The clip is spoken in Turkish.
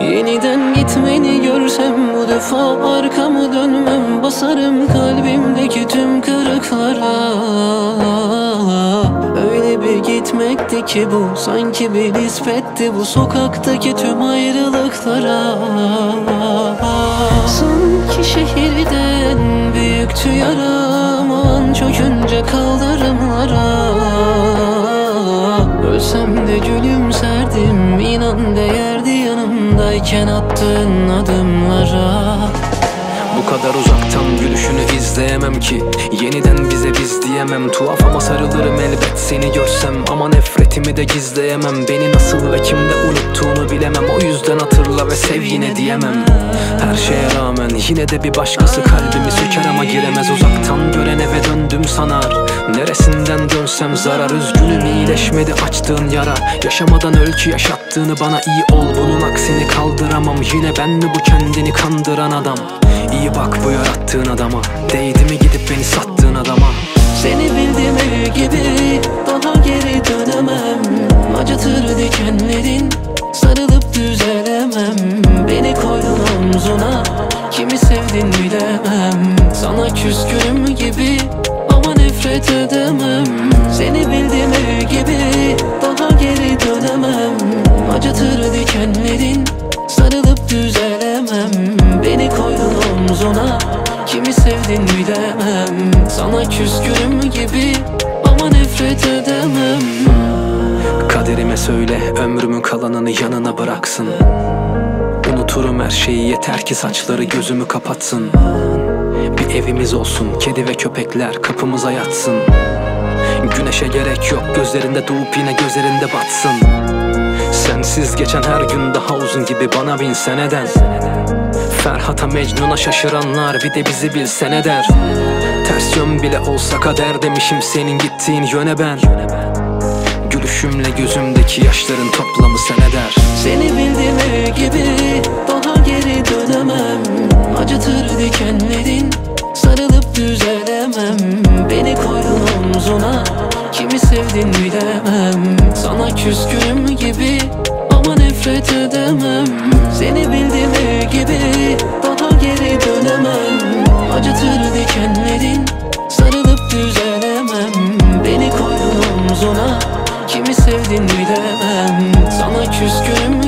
Yeniden gitmeni görsem bu defa arkamı dönmem. Basarım kalbimdeki tüm kırıklara. Öyle bir gitmekti ki bu, sanki bir nispetti bu sokaktaki tüm ayrılıklara. Sanki şehirden büyüktü yaram, an çökünce kaldırımlara. Ölsem de gülümserdim, inan değerdi yanımdayken attığın adımlara. Bu kadar uzaktan gülüşünü izleyemem ki, yeniden bize biz diyemem. Tuhaf ama sarılırım elbet seni görsem, ama nefretimi de gizleyemem. Beni nasıl ve kimde unuttuğunu bilemem, o yüzden hatırla ve sev yine diyemem. Her şeye rağmen yine de bir başkası kalbimi söker ama giremez. Uzaktan gören eve döndüm sanar, neresinden dönsem zarar. Üzgünüm, iyileşmedi açtığın yara. Yaşamadan öl ki yaşattığını bana, iyi ol bunun aksini kaldıramam. Yine ben mi bu kendini kandıran adam? İyi bak bu yarattığın adama, değdi mi gidip beni sattığın adama? Seni bildiğim ev gibi daha geri dönemem. Acıtır dikenlerin, sarılıp düzelemem. Beni koydun omzuna, kimi sevdin bilemem. Sana küskünüm gibi ama nefret edemem. Seni bildiğim ev gibi daha geri dönemem. Acıtır dikenlerin, sarılıp düzelemem. Beni koydun omzuna, kimi sevdin bilemem. Sana küskünüm gibi ama nefret edemem. Kaderime söyle ömrümün kalanını yanına bıraksın. Unuturum her şeyi, yeter ki saçları gözümü kapatsın. Bir evimiz olsun, kedi ve köpekler kapımıza yatsın. Güneşe gerek yok, gözlerinde doğup yine gözlerinde batsın. Sensiz geçen her gün daha uzun gibi bana bin seneden. Ferhat'a Mecnun'a şaşıranlar bir de bizi bilsene der. Ters yön bile olsa kader demişim senin gittiğin yöne ben. Gülüşümle gözümdeki yaşların toplamı sen eder. Seni bildiğim ev gibi daha geri dönemem. Acıtır dikenlerin, sarılıp düzelemem. Beni koydun omzuna, kimi sevdin bilemem. Sana küskünüm gibi ama nefret edemem. Seni bildiğim ev gibi daha geri dönemem. Acıtır dikenlerin, sarılıp düzelemem. Beni koydun omzuna, kimi sevdin bilemem. Sana küskünüm